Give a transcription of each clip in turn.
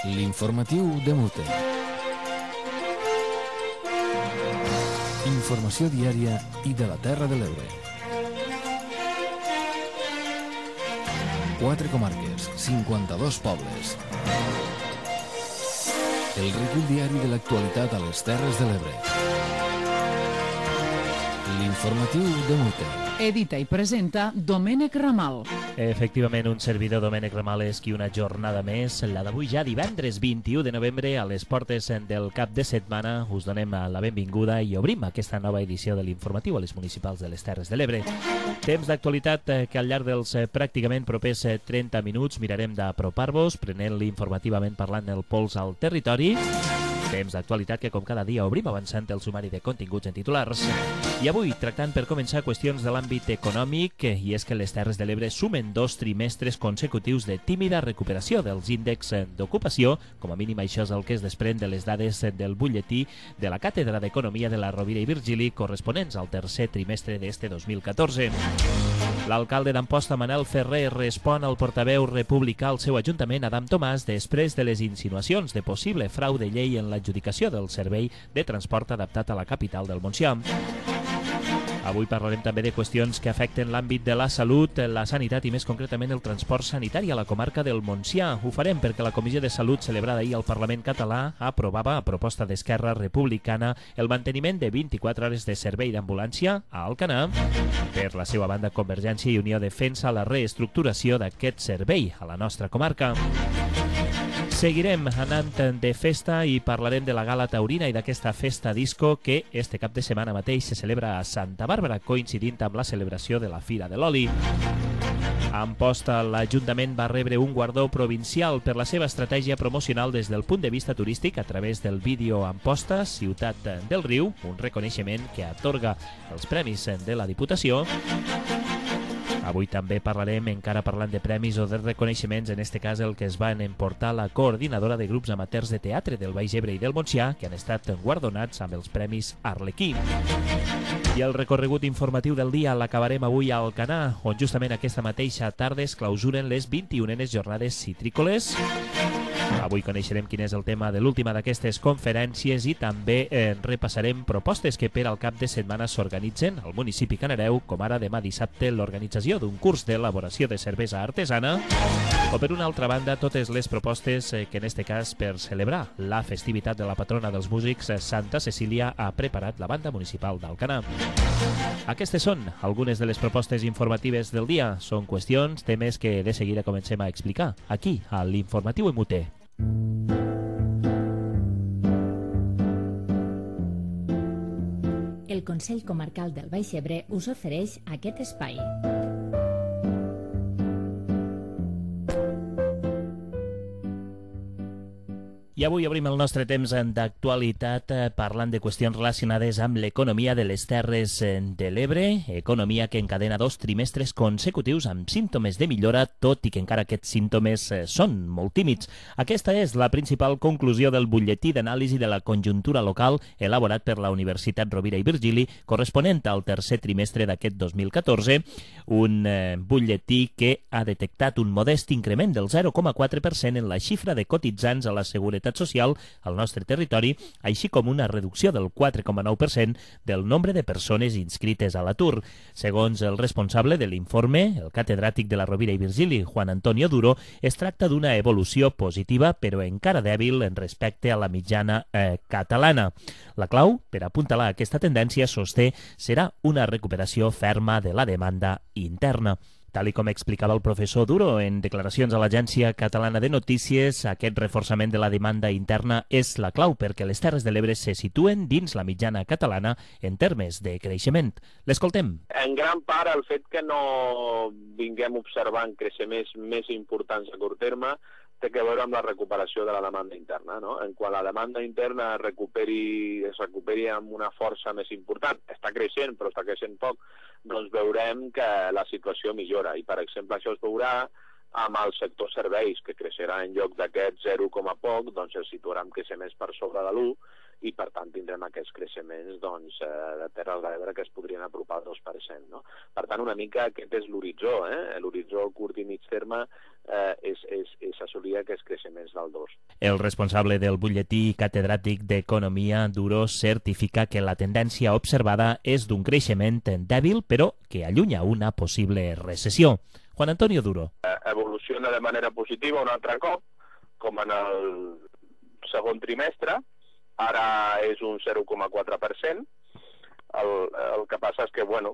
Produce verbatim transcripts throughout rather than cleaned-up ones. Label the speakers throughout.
Speaker 1: L'informatiu de Mute. Informació diària i de la Terra de l'Ebre. Quatre comarques, cinquanta-dos pobles. El recull diari de l'actualitat a les Terres de l'Ebre. L'informatiu de Mute.
Speaker 2: Edita i presenta Domènec Ramal.
Speaker 3: Efectivament, un servidor, Domènec Ramal, és qui una jornada més, la d'avui ja divendres vint-i-u de novembre, a les portes del cap de setmana, us donem la benvinguda i obrim aquesta nova edició de l'informatiu a les municipals de les Terres de l'Ebre. Temps d'actualitat que al llarg dels pràcticament propers trenta minuts mirarem d'apropar-vos, prenent-li informativament parlant el pols al territori. Temps d'actualitat que, com cada dia, obrim avançant el sumari de continguts en titulars. I avui, tractant per començar qüestions de l'àmbit econòmic, i és que les Terres de l'Ebre sumen dos trimestres consecutius de tímida recuperació dels índexs d'ocupació. Com a mínim, això és el que es desprèn de les dades del butlletí de la Càtedra d'Economia de la Rovira i Virgili, corresponents al tercer trimestre d'este dos mil catorze. L'alcalde d'Amposta, Manel Ferrer, respon al portaveu republicà al seu ajuntament, Adam Tomàs, després de les insinuacions de possible frau de llei en l'adjudicació del servei de transport adaptat a la capital del Montsià. Avui parlarem també de qüestions que afecten l'àmbit de la salut, la sanitat i més concretament el transport sanitari a la comarca del Montsià. Ho farem perquè la Comissió de Salut celebrada ahir al Parlament català aprovava, a proposta d'Esquerra Republicana, el manteniment de vint-i-quatre hores de servei d'ambulància a Alcanar. Per la seva banda, Convergència i Unió defensa la reestructuració d'aquest servei a la nostra comarca. Seguirem anant de festa i parlarem de la Gala Taurina i d'aquesta festa disco que este cap de setmana mateix se celebra a Santa Bàrbara, coincidint amb la celebració de la Fira de l'Oli. A Amposta, l'Ajuntament va rebre un guardó provincial per la seva estratègia promocional des del punt de vista turístic a través del vídeo Amposta, Ciutat del Riu, un reconeixement que atorga els premis de la Diputació. Avui també parlarem, encara parlant de premis o de reconeixements, en este cas el que es van emportar la coordinadora de grups amateurs de teatre del Baix Ebre i del Montsià, que han estat guardonats amb els premis Arlequí. I el recorregut informatiu del dia l'acabarem avui a Alcanar, on justament aquesta mateixa tarda es clausuren les vint-i-unenes jornades citrícoles. Avui coneixerem quin és el tema de l'última d'aquestes conferències i també eh, repassarem propostes que per al cap de setmana s'organitzen al municipi Canareu, com ara demà dissabte l'organització d'un curs d'elaboració de cervesa artesana, o per una altra banda totes les propostes eh, que en este cas per celebrar la festivitat de la patrona dels músics, Santa Cecília, ha preparat la banda municipal d'Alcanar. Aquestes són algunes de les propostes informatives del dia. Són qüestions, temes que de seguida comencem a explicar aquí, a l'Informatiu en Mute.
Speaker 4: El Consell Comarcal del Baix Ebre us ofereix aquest espai.
Speaker 3: I avui obrim el nostre temps d'actualitat parlant de qüestions relacionades amb l'economia de les Terres de l'Ebre, economia que encadena dos trimestres consecutius amb símptomes de millora, tot i que encara aquests símptomes són molt tímids. Aquesta és la principal conclusió del butlletí d'anàlisi de la conjuntura local elaborat per la Universitat Rovira i Virgili, corresponent al tercer trimestre d'aquest dos mil catorze, un eh, butlletí que ha detectat un modest increment del zero coma quatre per cent en la xifra de cotitzants a la Seguretat Social al nostre territori, així com una reducció del quatre coma nou per cent del nombre de persones inscrites a l'atur. Segons el responsable de l'informe, el catedràtic de la Rovira i Virgili, Juan Antonio Duro, es tracta d'una evolució positiva, però encara dèbil en respecte a la mitjana eh, catalana. La clau per apuntalar aquesta tendència, sosté, serà una recuperació ferma de la demanda interna. Tal i com explicava el professor Duro en declaracions a l'Agència Catalana de Notícies, aquest reforçament de la demanda interna és la clau perquè les Terres de l'Ebre se situen dins la mitjana catalana en termes de creixement. L'escoltem.
Speaker 5: En gran part, el fet que no vinguem observant creixements més importants a curt terme té que veure amb la recuperació de la demanda interna, no? En quan la demanda interna recuperi, es recuperi amb una força més important, està creixent, però està creixent poc, doncs veurem que la situació millora. I, per exemple, això es veurà amb el sector serveis, que creixerà en lloc d'aquest zero coma poc, doncs el situarà en creixements per sobre de l'u, i per tant tindrem aquests creixements doncs, de Terres de l'Ebre que es podrien apropar al dos per cent. No? Per tant, una mica aquest és l'horitzó, eh? L'horitzó curt i mig terme eh, és, és, és assolir aquests creixements del dos.
Speaker 3: El responsable del butlletí catedràtic d'Economia, Duro, certifica que la tendència observada és d'un creixement dèbil, però que allunya una possible recessió. Juan Antonio Duro.
Speaker 5: Eh, evoluciona de manera positiva un altre cop, com en el segon trimestre, ara és un zero coma quatre per cent. El, el que passa és que, bueno,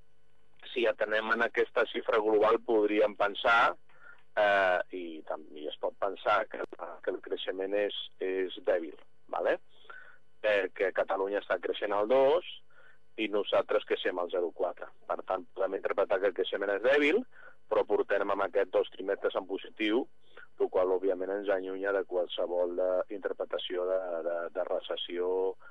Speaker 5: si atenem en aquesta xifra global podríem pensar, eh, i també es pot pensar que, que el creixement és, és dèbil, ¿vale? Perquè Catalunya està creixent al dos i nosaltres creixem al zero coma quatre. Per tant, podem interpretar que el creixement és dèbil, però portem amb aquests dos trimestres en positiu, el qual òbviament ens allunya de qualsevol de interpretació de, de, de recessió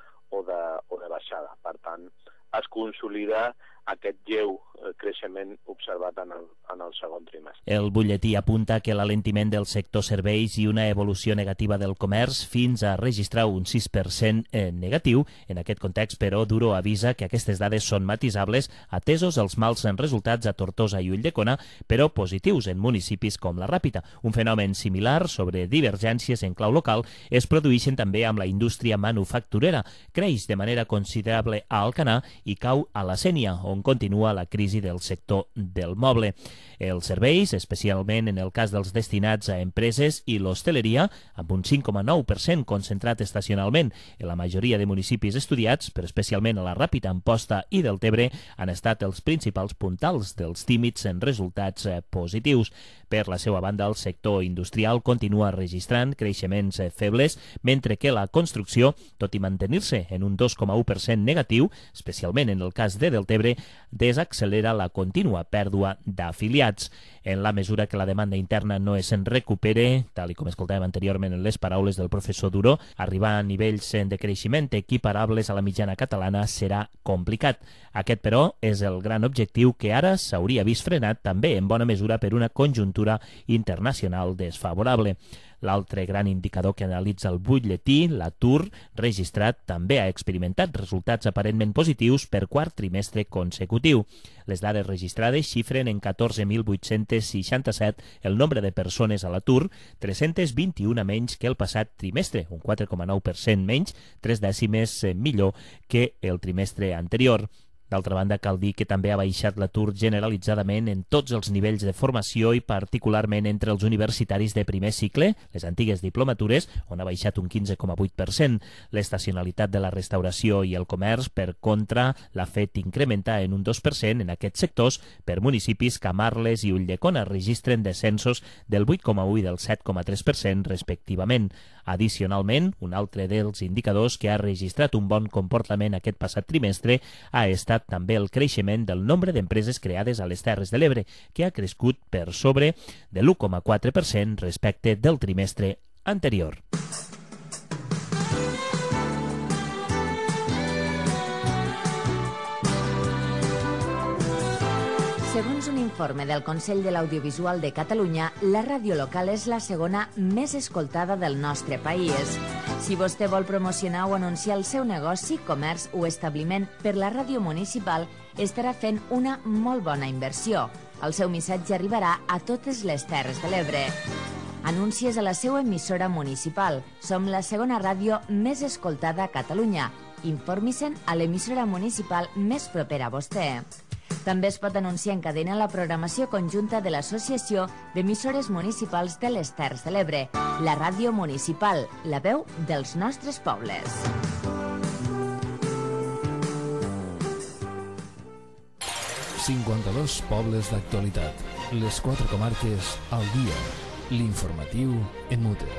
Speaker 5: o de, o de baixada. Per tant, es consolida aquest lleu creixement observat en el, en el segon trimestre.
Speaker 3: El butlletí apunta que l'alentiment del sector serveis i una evolució negativa del comerç fins a registrar un sis per cent negatiu. En aquest context, però, Duro avisa que aquestes dades són matisables atesos els mals resultats a Tortosa i Ulldecona, però positius en municipis com la Ràpita. Un fenomen similar sobre divergències en clau local es produeixen també amb la indústria manufacturera. Creix de manera considerable a Alcanar i cau a la Sénia, on continua la crisi del sector del moble. Els serveis, especialment en el cas dels destinats a empreses i l'hostaleria, amb un cinc coma nou per cent concentrat estacionalment en la majoria de municipis estudiats, però especialment a la Ràpita, Amposta i Deltebre, han estat els principals puntals dels tímids en resultats positius. Per la seva banda, el sector industrial continua registrant creixements febles, mentre que la construcció, tot i mantenir-se en un dos coma u per cent negatiu, especialment en el cas de Deltebre, desaccelera la contínua pèrdua d'afiliats. En la mesura que la demanda interna no es recupere, tal i com escoltàvem anteriorment en les paraules del professor Duro, arribar a nivells de creixement equiparables a la mitjana catalana serà complicat. Aquest, però, és el gran objectiu que ara s'hauria vist frenat també en bona mesura per una conjuntura internacional desfavorable. L'altre gran indicador que analitza el butlletí, l'atur registrat, també ha experimentat resultats aparentment positius per quart trimestre consecutiu. Les dades registrades xifren en catorze mil vuit-cents seixanta-set el nombre de persones a l'atur, tres-cents vint-i-una menys que el passat trimestre, un quatre coma nou per cent menys, tres dècimes millor que el trimestre anterior. D'altra banda, cal dir que també ha baixat l'atur generalitzadament en tots els nivells de formació i particularment entre els universitaris de primer cicle, les antigues diplomatures, on ha baixat un quinze coma vuit per cent. L'estacionalitat de la restauració i el comerç, per contra, l'ha fet incrementar en un dos per cent en aquests sectors. Per municipis, Camarles i Ulldecona registren descensos del vuit coma u i del set coma tres per cent respectivament. Addicionalment, un altre dels indicadors que ha registrat un bon comportament aquest passat trimestre ha estat també el creixement del nombre d'empreses creades a les Terres de l'Ebre, que ha crescut per sobre de l'u coma quatre per cent respecte del trimestre anterior.
Speaker 4: Segons un informe del Consell de l'Audiovisual de Catalunya, la ràdio local és la segona més escoltada del nostre país. Si vostè vol promocionar o anunciar el seu negoci, comerç o establiment per la ràdio municipal, estarà fent una molt bona inversió. El seu missatge arribarà a totes les Terres de l'Ebre. Anuncies a la seva emissora municipal. Som la segona ràdio més escoltada a Catalunya. Informi-se'n a l'emissora municipal més propera a vostè. També es pot anunciar en cadena la programació conjunta de l'Associació d'Emissores Municipals de les Terres de l'Ebre, la ràdio municipal, la veu dels nostres pobles.
Speaker 1: cinquanta-dos pobles d'actualitat. Les quatre comarques al dia. L'informatiu en mute.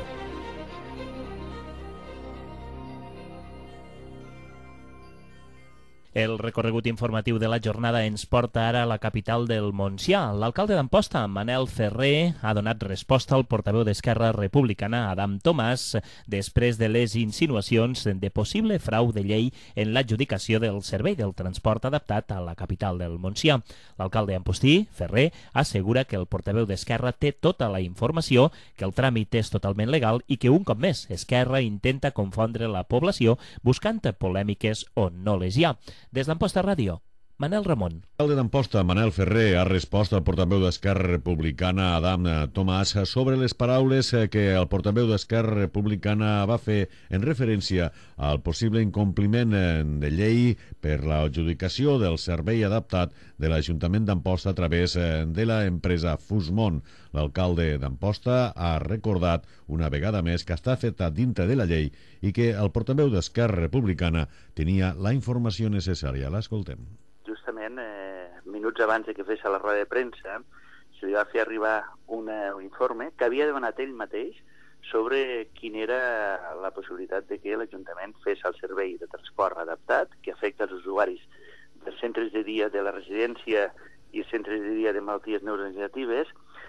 Speaker 3: El recorregut informatiu de la jornada ens porta ara a la capital del Montsià. L'alcalde d'Amposta, Manel Ferrer, ha donat resposta al portaveu d'Esquerra Republicana, Adam Tomàs, després de les insinuacions de possible frau de llei en l'adjudicació del servei del transport adaptat a la capital del Montsià. L'alcalde ampostí, Ferrer, assegura que el portaveu d'Esquerra té tota la informació, que el tràmit és totalment legal i que un cop més Esquerra intenta confondre la població buscant polèmiques on no les hi ha. Des d'Amposta Ràdio, Manel Ramon.
Speaker 6: L'alcalde d'Amposta, Manel Ferrer, ha respost al portaveu d'Esquerra Republicana, Adam Tomàs, sobre les paraules que el portaveu d'Esquerra Republicana va fer en referència al possible incompliment de llei per l'adjudicació del servei adaptat de l'Ajuntament d'Amposta a través de l'empresa Fusmont. L'alcalde d'Amposta ha recordat una vegada més que està feta dintre de la llei i que el portaveu d'Esquerra Republicana tenia la informació necessària. L'escoltem.
Speaker 7: Justament, eh, minuts abans de que fes la roda de premsa, se li va fer arribar una, un informe que havia demanat ell mateix sobre quina era la possibilitat de que l'Ajuntament fes el servei de transport adaptat que afecta els usuaris dels centres de dia de la residència i els centres de dia de malalties neurodegeneratives,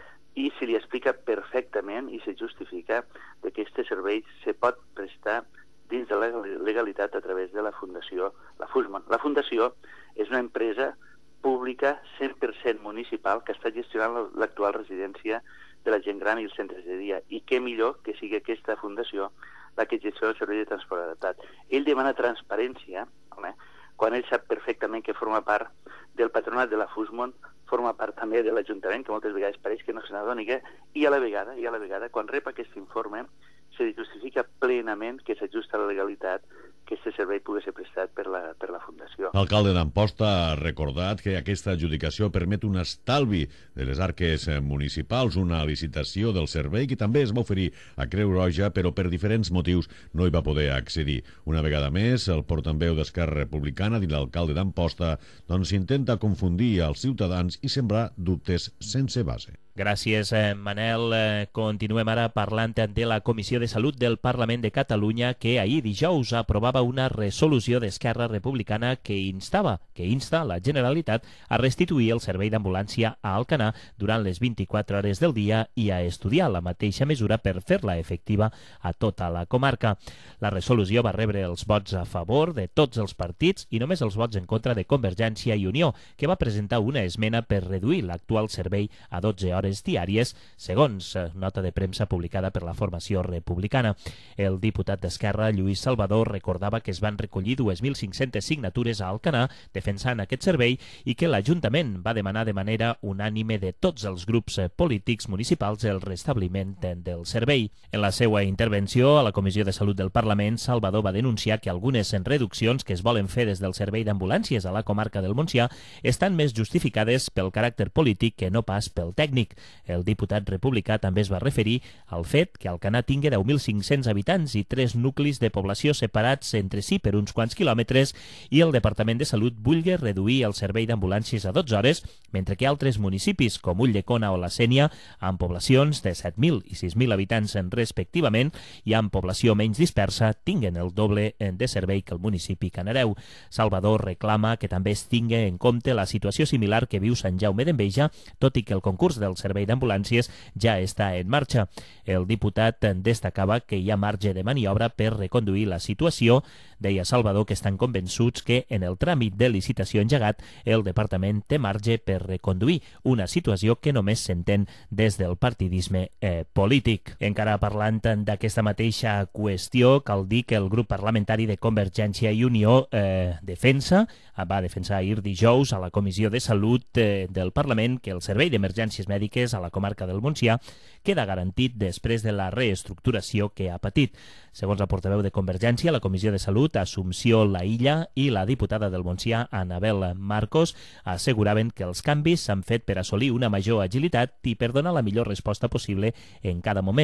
Speaker 7: i se li explica perfectament i se justifica que aquest servei se pot prestar dins de la legalitat a través de la Fundació, la Fusmont. La Fundació és una empresa pública cent per cent municipal que està gestionant l'actual residència de la gent gran i els centres de dia. I què millor que sigui aquesta fundació la que gestiona el servei de transport adaptat. Ell demana transparència, home, quan ell sap perfectament que forma part del patronat de la Fusmont, forma part també de l'Ajuntament, que moltes vegades pareix que no se n'adoni, i a la vegada, i a la vegada, quan rep aquest informe, se justifica plenament que s'ajusta a la legalitat que aquest servei pugui ser prestat per la, per la Fundació.
Speaker 6: L'alcalde d'Amposta ha recordat que aquesta adjudicació permet un estalvi de les arques municipals, una licitació del servei que també es va oferir a Creu Roja, però per diferents motius no hi va poder accedir. Una vegada més, el portaveu d'Esquerra Republicana i l'alcalde d'Amposta doncs intenta confundir els ciutadans i sembrar dubtes sense base.
Speaker 3: Gràcies, Manel. Continuem ara parlant de la Comissió de Salut del Parlament de Catalunya, que ahir dijous aprovava una resolució d'Esquerra Republicana que instava, que insta la Generalitat a restituir el servei d'ambulància a Alcanar durant les vint-i-quatre hores del dia i a estudiar la mateixa mesura per fer-la efectiva a tota la comarca. La resolució va rebre els vots a favor de tots els partits i només els vots en contra de Convergència i Unió, que va presentar una esmena per reduir l'actual servei a dotze hores diàries, segons nota de premsa publicada per la formació republicana. El diputat d'Esquerra, Lluís Salvador, recordava que es van recollir dos mil cinc-centes signatures a Alcanar defensant aquest servei i que l'Ajuntament va demanar de manera unànime de tots els grups polítics municipals el restabliment del servei. En la seva intervenció a la Comissió de Salut del Parlament, Salvador va denunciar que algunes reduccions que es volen fer des del servei d'ambulàncies a la comarca del Montsià estan més justificades pel caràcter polític que no pas pel tècnic. El diputat republicà també es va referir al fet que Alcanar tingui deu mil cinc-cents habitants i tres nuclis de població separats entre si per uns quants quilòmetres i el Departament de Salut vulgui reduir el servei d'ambulàncies a dotze hores, mentre que altres municipis com Ulldecona o la Sénia, amb poblacions de set mil i sis mil habitants respectivament i amb població menys dispersa, tinguen el doble de servei que el municipi Canareu. Salvador reclama que també es tingui en compte la situació similar que viu Sant Jaume d'Enveja, tot i que el concurs del servei d'ambulàncies ja està en marxa. El diputat destacava que hi ha marge de maniobra per reconduir la situació. Deia Salvador que estan convençuts que en el tràmit de licitació engegat el departament té marge per reconduir una situació que només s'entén des del partidisme eh, polític. Encara parlant d'aquesta mateixa qüestió, cal dir que el grup parlamentari de Convergència i Unió eh, defensa, va defensar ahir dijous a la Comissió de Salut eh, del Parlament que el servei d'emergències mèdiques a la comarca del Montsià queda garantit després de la reestructuració que ha patit. Segons la portaveu de Convergència, la Comissió de Salut, Assumpció Laïlla i la diputada del Montsià, Anabel Marcos, asseguraven que els canvis s'han fet per assolir una major agilitat i per donar la millor resposta possible en cada moment.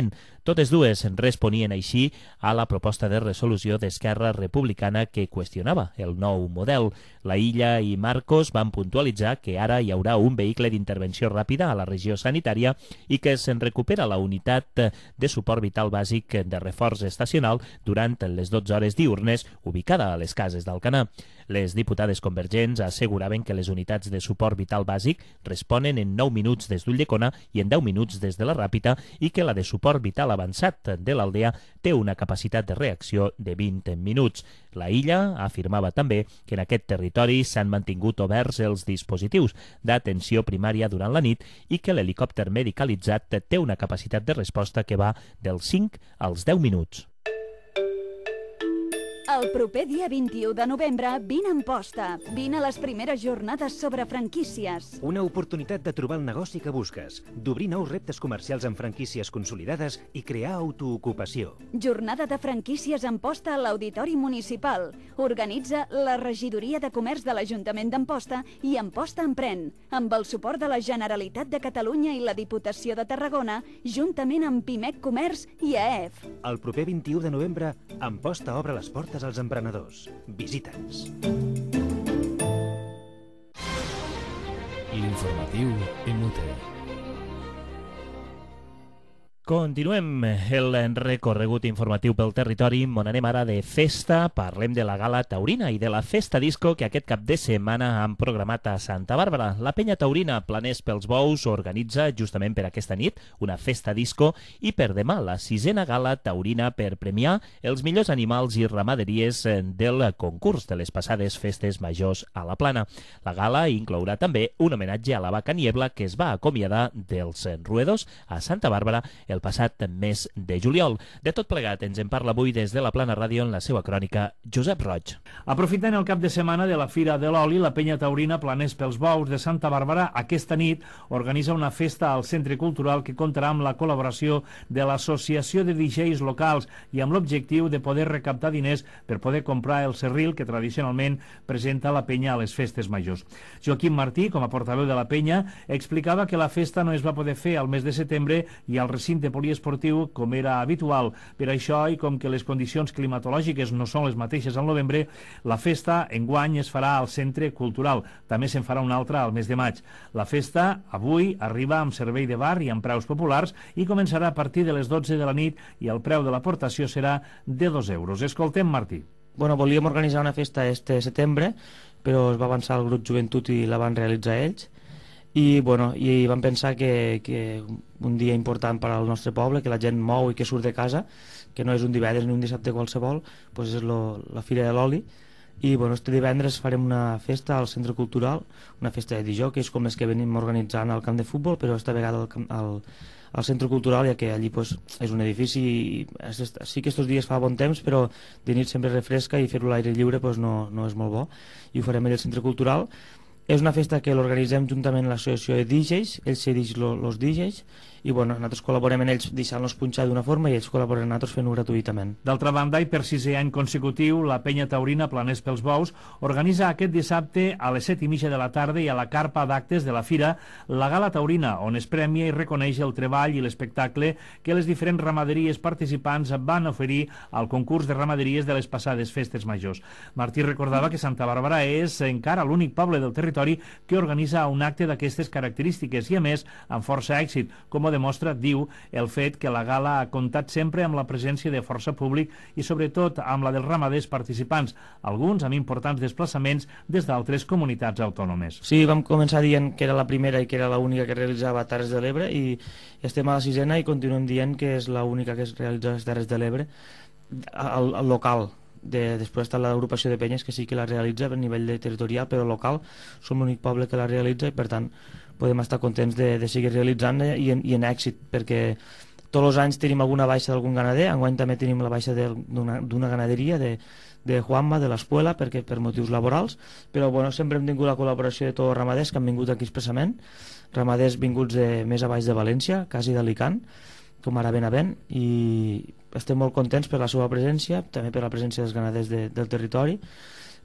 Speaker 3: Totes dues responien així a la proposta de resolució d'Esquerra Republicana que qüestionava el nou model. La Illa i Marcos van puntualitzar que ara hi haurà un vehicle d'intervenció ràpida a la regió sanitària i que se'n recupera la unitat de suport vital bàsic de reforç estacional durant les dotze hores diurnes ubicada a les cases d'Alcanar. Les diputades convergents asseguraven que les unitats de suport vital bàsic responen en nou minuts des d'Ulldecona i en deu minuts des de la Ràpita i que la de suport vital avançat de l'Aldea té una capacitat de reacció de vint minuts. La Illa afirmava també que en aquest territori s'han mantingut oberts els dispositius d'atenció primària durant la nit i que l'helicòpter medicalitzat té una capacitat de resposta que va dels cinc als deu minuts.
Speaker 8: El proper dia vint-i-u de novembre, vine a Amposta. Vine a les primeres jornades sobre franquícies.
Speaker 9: Una oportunitat de trobar el negoci que busques, d'obrir nous reptes comercials amb franquícies consolidades i crear autoocupació.
Speaker 8: Jornada de franquícies a Amposta a l'Auditori Municipal. Organitza la Regidoria de Comerç de l'Ajuntament d'Amposta i Amposta Emprèn, amb el suport de la Generalitat de Catalunya i la Diputació de Tarragona, juntament amb Pimec Comerç i A E F.
Speaker 9: El proper vint-i-u de novembre, Amposta obre les portes als emprenedors. Visita'ns.
Speaker 1: L'informatiu Imute.
Speaker 3: Continuem el recorregut informatiu pel territori, on anem ara de festa. Parlem de la Gala Taurina i de la Festa Disco que aquest cap de setmana han programat a Santa Bàrbara. La penya taurina Planers pels Bous organitza justament per aquesta nit una Festa Disco i per demà la sisena Gala Taurina per premiar els millors animals i ramaderies del concurs de les passades festes majors a la Plana. La gala inclourà també un homenatge a la vaca Niebla que es va acomiadar dels ruedos a Santa Bàrbara el passat mes de juliol. De tot plegat ens en parla avui des de la Plana Ràdio en la seva crònica Josep Roig.
Speaker 10: Aprofitant el cap de setmana de la Fira de l'Oli, la penya taurina Planers pels Bous de Santa Bàrbara aquesta nit organitza una festa al Centre Cultural que comptarà amb la col·laboració de l'Associació de D Js locals i amb l'objectiu de poder recaptar diners per poder comprar el serril que tradicionalment presenta la penya a les festes majors. Joaquim Martí, com a portaveu de la penya, explicava que la festa no es va poder fer al mes de setembre i al recinte poliesportiu com era habitual. Per això, i com que les condicions climatològiques no són les mateixes al novembre, la festa enguany es farà al Centre Cultural. També se'n farà una altra al mes de maig. La festa avui arriba amb servei de bar i amb preus populars i començarà a partir de les dotze de la nit i el preu de l'aportació serà de dos euros. Escoltem Martí.
Speaker 11: Bueno, volíem organitzar una festa este setembre, però es va avançar el grup Joventut i la van realitzar ells. I, bueno, i vam pensar que, que un dia important per al nostre poble, que la gent mou i que surt de casa, que no és un divendres ni un dissabte qualsevol, doncs és lo, la Fira de l'Oli. I bueno, este divendres farem una festa al Centre Cultural, una festa de disjòqueis com les que venim organitzant al camp de futbol, però esta vegada al, al, al Centre Cultural, ja que allí pues, és un edifici i sí que estos dies fa bon temps, però de nit sempre refresca i fer-ho a l'aire lliure pues, no, no és molt bo, i ho farem al Centre Cultural. És una festa que l'organitzem juntament amb l'associació de D Js, ells cedix els D Js, i bueno, nosaltres col·laborem en ells deixant-los punxar d'una forma i ells col·laboren en nosaltres fent-ho gratuïtament.
Speaker 10: D'altra banda, i per sisè any consecutiu, la penya taurina Planers pels Bous organitza aquest dissabte a les set i mitja de la tarda i a la carpa d'actes de la Fira la Gala Taurina, on es premia i reconeix el treball i l'espectacle que les diferents ramaderies participants van oferir al concurs de ramaderies de les passades festes majors. Martí recordava que Santa Bàrbara és encara l'únic poble del territori que organitza un acte d'aquestes característiques i, a més, amb força èxit, com ho demostra, diu, el fet que la gala ha comptat sempre amb la presència de força públic i, sobretot, amb la dels ramaders participants, alguns amb importants desplaçaments des d'altres comunitats autònomes.
Speaker 11: Sí, vam començar dient que era la primera i que era l'única que realitzava a Terres de l'Ebre i estem a la sisena i continuem dient que és l'única que es realitza a les Terres de l'Ebre al, al local. De, després està l'agrupació de penyes que sí que la realitza a nivell de territorial, però local som l'únic poble que la realitza i per tant podem estar contents de, de seguir realitzant i en, i en èxit, perquè tots els anys tenim alguna baixa d'algun ganader, enguany també tenim la baixa d'una ganaderia de, de Juanma, de l'Espuela, perquè per motius laborals, però bueno, sempre hem tingut la col·laboració de tots els ramaders que han vingut aquí expressament, ramaders vinguts de, més a baix de València, quasi d'Alicant, com ara Benavent, i estem molt contents per la seva presència, també per la presència dels ganaders de, del territori,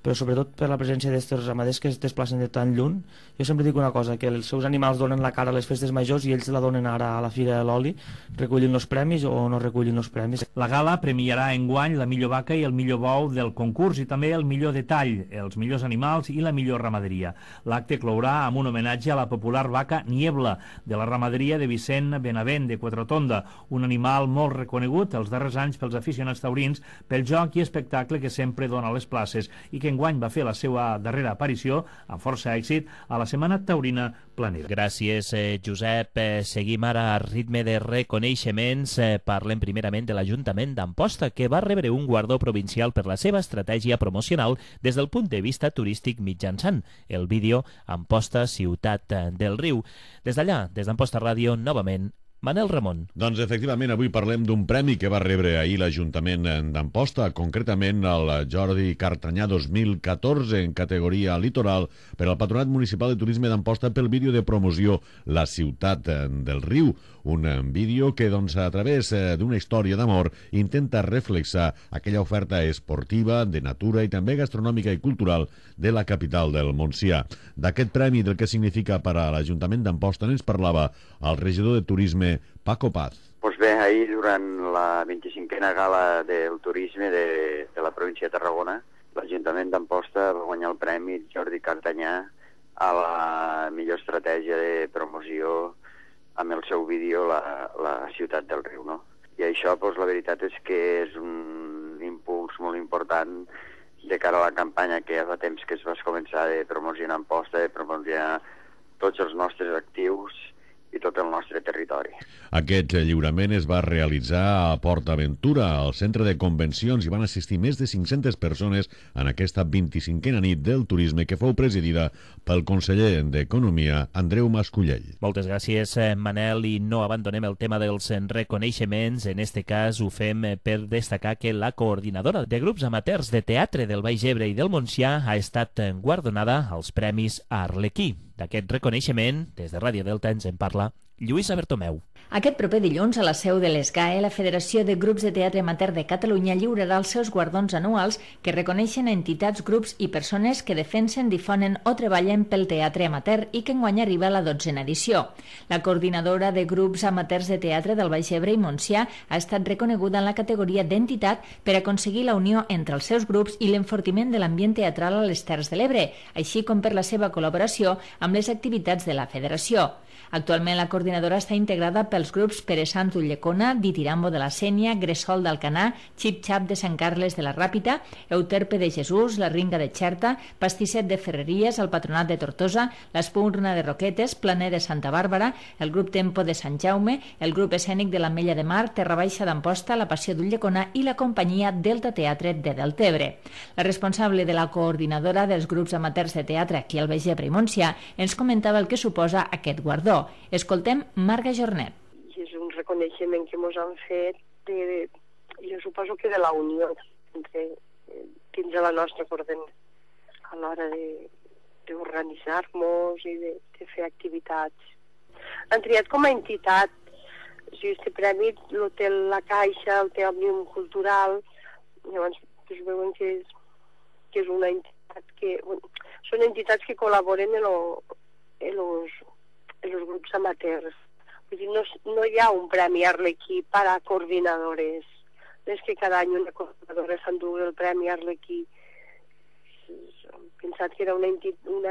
Speaker 11: però sobretot per la presència d'estos ramaders que es desplacen de tan lluny. Jo sempre dic una cosa, que els seus animals donen la cara a les festes majors i ells la donen ara a la Fira de l'Oli, recullin els premis o no recullin els premis.
Speaker 10: La gala premiarà enguany la millor vaca i el millor bou del concurs i també el millor detall, els millors animals i la millor ramaderia. L'acte clourà amb un homenatge a la popular vaca Niebla, de la ramaderia de Vicent Benavent, de Quatretonda, un animal molt reconegut els darrers anys pels aficionats taurins pel joc i espectacle que sempre dona a les places i que enguany va fer la seva darrera aparició, amb força èxit, a la Setmana Taurina Planera.
Speaker 3: Gràcies, eh, Josep. Eh, seguim ara a ritme de reconeixements. Eh, parlem primerament de l'Ajuntament d'Amposta, que va rebre un guardó provincial per la seva estratègia promocional des del punt de vista turístic mitjançant el vídeo Amposta, ciutat del riu. Des d'allà, des d'Amposta Ràdio, novament, Manel Ramon.
Speaker 6: Doncs efectivament, avui parlem d'un premi que va rebre ahir l'Ajuntament d'Amposta, concretament el Jordi Cartanyà dos mil catorze en categoria litoral per al Patronat Municipal de Turisme d'Amposta pel vídeo de promoció La ciutat del riu, un vídeo que doncs, a través d'una història d'amor intenta reflexar aquella oferta esportiva, de natura i també gastronòmica i cultural de la capital del Montsià. D'aquest premi, del que significa per a l'Ajuntament d'Amposta, ens parlava el regidor de Turisme Paco Paz.
Speaker 12: Pues bé, ahir durant la vint-i-cinquena gala del turisme de, de la província de Tarragona, l'Ajuntament d'Amposta va guanyar el premi Jordi Cartanyà a la millor estratègia de promoció amb el seu vídeo La, la ciutat del riu, no? I això, pues, la veritat és que és un impuls molt important de cara a la campanya que ja fa temps que es va començar de promocionar Amposta, de promocionar tots els nostres actius i tot el nostre territori.
Speaker 6: Aquest lliurament es va realitzar a Port Aventura, al centre de convencions, i van assistir més de cinc-centes persones en aquesta vint-i-cinquena nit del turisme que fou presidida pel conseller d'Economia, Andreu Mascullell.
Speaker 3: Moltes gràcies, Manel, i no abandonem el tema dels reconeixements. En este cas ho fem per destacar que la coordinadora de grups amateurs de teatre del Baix Ebre i del Montsià ha estat guardonada als Premis Arlequí. D'aquest reconeixement, des de Ràdio Delta ens en parla Lluïsa Bertomeu.
Speaker 4: Aquest proper dilluns, a la seu de l'E S G A E, la Federació de Grups de Teatre Amateur de Catalunya lliurarà els seus guardons anuals que reconeixen entitats, grups i persones que defensen, difonen o treballen pel teatre amateur i que enguany arriba a la dotzena edició. La coordinadora de grups amateurs de teatre del Baix Ebre i Montsià ha estat reconeguda en la categoria d'entitat per aconseguir la unió entre els seus grups i l'enfortiment de l'ambient teatral a les Terres de l'Ebre, així com per la seva col·laboració amb les activitats de la Federació. Actualment la coordinadora està integrada pels grups Pere Sant d'Ulldecona, Ditirambo de la Sénia, Gressol d'Alcanar, Xip Xap de Sant Carles de la Ràpita, Euterpe de Jesús, la Ringa de Xerta, Pastisset de Ferreries, el Patronat de Tortosa, l'Espurna de Roquetes, Planer de Santa Bàrbara, el grup Tempo de Sant Jaume, el grup escènic de l'Ametlla de Mar, Terra Baixa d'Amposta, la Passió d'Ulldecona i la companyia Delta Teatre de Deltebre. La responsable de la coordinadora dels grups amateurs de teatre aquí al Baix Ebre i Montsià ens comentava el que suposa aquest guardó. Escoltem Marga Jornet.
Speaker 13: I és un reconeixement que ens han fet, de, de, jo suposo que de la unió entre, dins de la nostra coordinació a l'hora d'organitzar-nos i de, de fer activitats. Han triat com a entitat, o sigui, este premi el té la Caixa, el té Òmnium Cultural, llavors pues, veuen que és, que és una entitat que... Bueno, són entitats que col·laboren en los... En los en los grups amateurs. Vull dir, no, no hi ha un premi Arlequí per a coordinadores. És que cada any una coordinadora s'endú el premi Arlequí. Hem pensat que era una, una,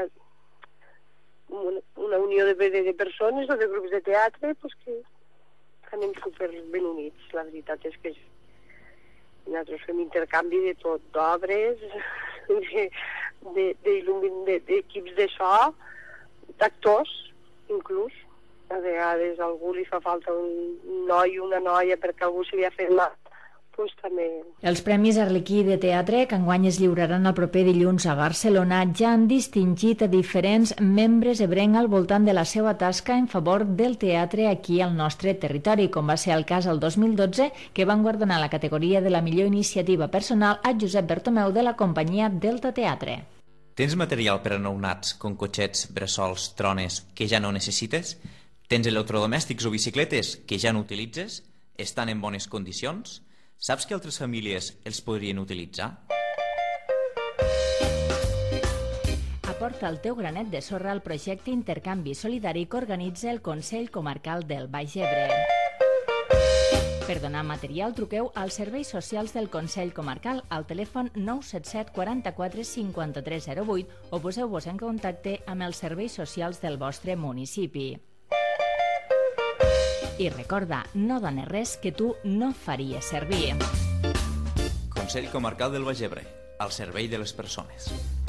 Speaker 13: una, una unió de, de, de persones o de grups de teatre pues que anem super ben units. La veritat és que nosaltres fem intercanvi de tot, d'obres, d'equips de, de, de, de, de so, d'actors, inclús. A vegades a algú li fa falta un noi o una noia perquè algú se li ha fet mal, doncs també...
Speaker 4: Els Premis Arlequí de Teatre, que enguany es lliuraran el proper dilluns a Barcelona, ja han distingit a diferents membres ebrencs al voltant de la seva tasca en favor del teatre aquí al nostre territori, com va ser el cas el dos mil dotze, que van guardonar la categoria de la millor iniciativa personal a Josep Bertomeu de la companyia Delta Teatre.
Speaker 14: Tens material per a nounats, com cotxets, bressols, trones, que ja no necessites? Tens electrodomèstics o bicicletes que ja no utilitzes? Estan en bones condicions? Saps que altres famílies els podrien utilitzar?
Speaker 4: Aporta el teu granet de sorra al projecte Intercanvi Solidari que organitza el Consell Comarcal del Baix Ebre. Per donar material, truqueu als serveis socials del Consell Comarcal al telèfon nou set set quaranta-quatre cinquanta-tres zero vuit o poseu-vos en contacte amb els serveis socials del vostre municipi. I recorda, no dones res que tu no faries servir.
Speaker 14: Consell Comarcal del Baix Ebre, al servei de les persones.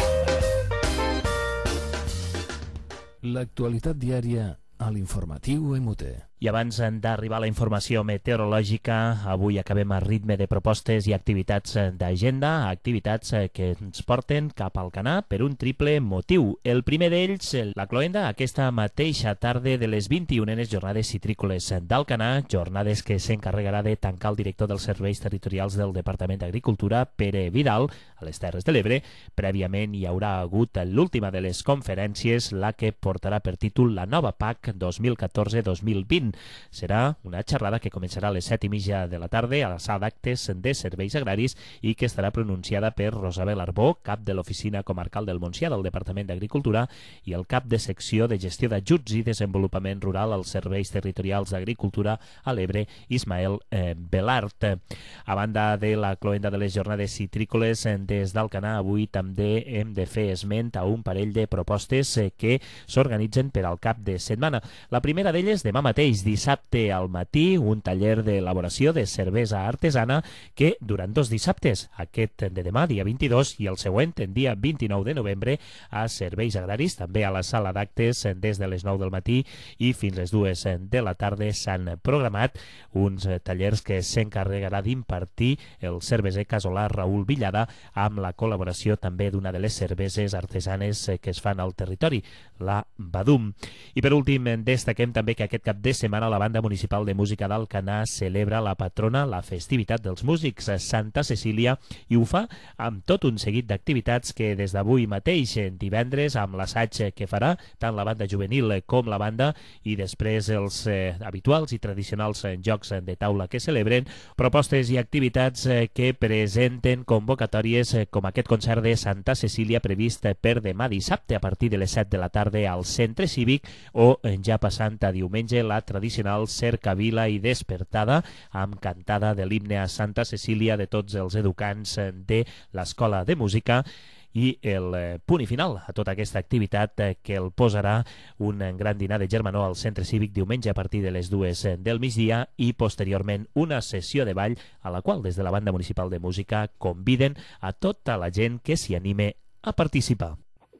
Speaker 1: L'actualitat diària a l'informatiu M U T.
Speaker 3: I abans d'arribar a la informació meteorològica, avui acabem a ritme de propostes i activitats d'agenda, activitats que ens porten cap al Canà per un triple motiu. El primer d'ells, la cloenda, aquesta mateixa tarda de les vint-i-unes jornades citrícoles d'Alcanar, jornades que s'encarregarà de tancar el director dels serveis territorials del Departament d'Agricultura, Pere Vidal, a les Terres de l'Ebre. Prèviament hi haurà hagut l'última de les conferències, la que portarà per títol la nova P A C dos mil catorze dos mil vint. Serà una xerrada que començarà a les set i mitja de la tarda a la sala d'actes de serveis agraris i que estarà pronunciada per Rosabel Arbó, cap de l'Oficina Comarcal del Montsià del Departament d'Agricultura i el cap de secció de gestió d'ajuts i desenvolupament rural als serveis territorials d'agricultura a l'Ebre, Ismael eh, Belart. A banda de la cloenda de les jornades citrícoles eh, des d'Alcanar, avui també hem de fer esment a un parell de propostes eh, que s'organitzen per al cap de setmana. La primera d'elles demà mateix, dissabte al matí, un taller d'elaboració de cervesa artesana que durant dos dissabtes, aquest de demà, dia vint-i-dos, i el següent, en dia vint-i-nou de novembre, a serveis agraris, també a la sala d'actes des de les nou del matí i fins les dues de la tarda s'han programat uns tallers que s'encarregarà d'impartir el cerveser casolà Raül Villada amb la col·laboració també d'una de les cerveses artesanes que es fan al territori, la Badum. I per últim, destaquem també que aquest cap de setmana la Banda Municipal de Música d'Alcanar celebra la patrona, la festivitat dels músics, Santa Cecília, i ho fa amb tot un seguit d'activitats que des d'avui mateix, divendres, amb l'assaig que farà tant la banda juvenil com la banda, i després els eh, habituals i tradicionals eh, jocs de taula que celebren, propostes i activitats eh, que presenten convocatòries eh, com aquest concert de Santa Cecília previst per demà dissabte a partir de les set de la tarda al Centre Cívic, o eh, ja passant a diumenge la tradicional cercavila i despertada amb cantada de l'himne a Santa Cecília de tots els educants de l'Escola de Música, i el eh, punt i final a tota aquesta activitat eh, que el posarà un gran dinar de germanor al Centre Cívic diumenge a partir de les dues del migdia i posteriorment una sessió de ball a la qual des de la Banda Municipal de Música conviden a tota la gent que s'hi anime a participar.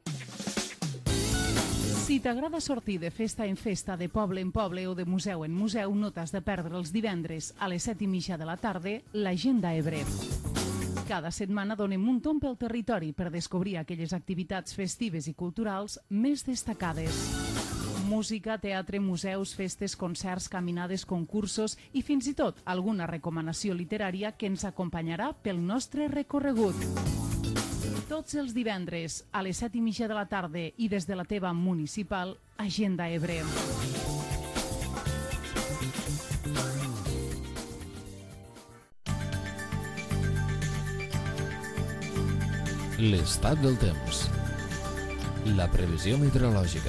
Speaker 2: Si t'agrada sortir de festa en festa, de poble en poble o de museu en museu, no t'has de perdre els divendres a les set i mitja de la tarda l'Agenda Ebre. Cada setmana donem un tomb pel territori per descobrir aquelles activitats festives i culturals més destacades. Música, teatre, museus, festes, concerts, caminades, concursos i fins i tot alguna recomanació literària que ens acompanyarà pel nostre recorregut. Tots els divendres a les set i mitja de la tarda i des de la teva municipal, Agenda Ebre.
Speaker 1: L'estat del temps. La previsió meteorològica.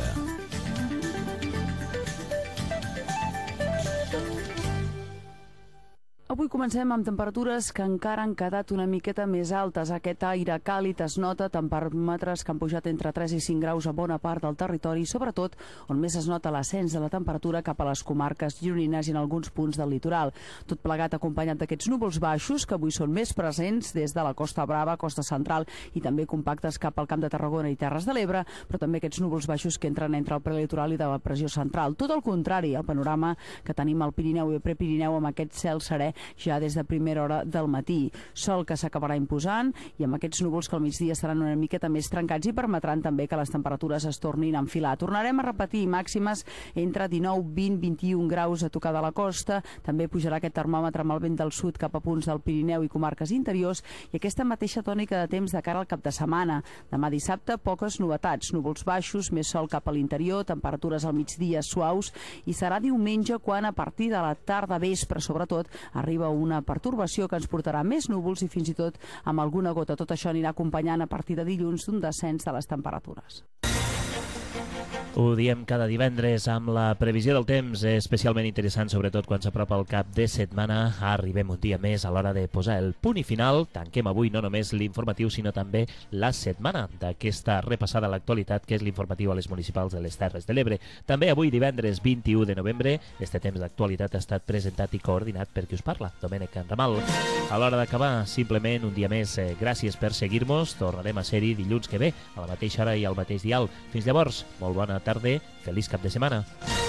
Speaker 15: Avui comencem amb temperatures que encara han quedat una miqueta més altes. Aquest aire càlid es nota, termòmetres que han pujat entre tres i cinc graus a bona part del territori, sobretot on més es nota l'ascens de la temperatura cap a les comarques gironines i en alguns punts del litoral. Tot plegat acompanyat d'aquests núvols baixos que avui són més presents des de la Costa Brava, Costa Central i també compactes cap al Camp de Tarragona i Terres de l'Ebre, però també aquests núvols baixos que entren entre el prelitoral i de la pressió central. Tot el contrari, el panorama que tenim al Pirineu i el Prepirineu amb aquest cel serè ja des de primera hora del matí. Sol que s'acabarà imposant i amb aquests núvols que al migdia estaran una miqueta més trencats i permetran també que les temperatures es tornin a enfilar. Tornarem a repetir màximes entre dinou, vint, vint-i-un graus a tocar de la costa. També pujarà aquest termòmetre amb el vent del sud cap a punts del Pirineu i comarques interiors i aquesta mateixa tònica de temps de cara al cap de setmana. Demà dissabte, poques novetats. Núvols baixos, més sol cap a l'interior, temperatures al migdia suaus i serà diumenge quan a partir de la tarda vespre, sobretot, arriba un una pertorbació que ens portarà més núvols i fins i tot amb alguna gota. Tot això anirà acompanyant a partir de dilluns d'un descens de les temperatures.
Speaker 3: Ho diem cada divendres amb la previsió del temps, especialment interessant, sobretot quan s'apropa el cap de setmana. Arribem un dia més a l'hora de posar el punt i final. Tanquem avui no només l'informatiu, sinó també la setmana d'aquesta repassada a l'actualitat, que és l'informatiu a les municipals de les Terres de l'Ebre. També avui, divendres vint-i-u de novembre, este temps d'actualitat ha estat presentat i coordinat per qui us parla, Domènec Enramal. A l'hora d'acabar, simplement un dia més, eh, gràcies per seguir-nos. Tornarem a ser-hi dilluns que ve, a la mateixa hora i al mateix dial. Fins llavors, molt bona tarda, feliç cap de setmana.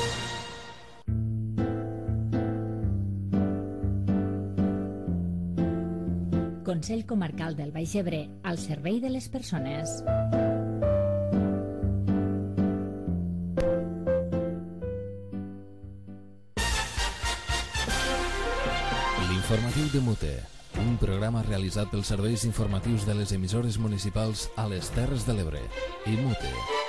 Speaker 16: Consell Comarcal del Baix Ebre, al servei de les persones.
Speaker 1: L'informatiu de Mute, un programa realitzat pels serveis informatius de les emissores municipals a les Terres de l'Ebre i Mute.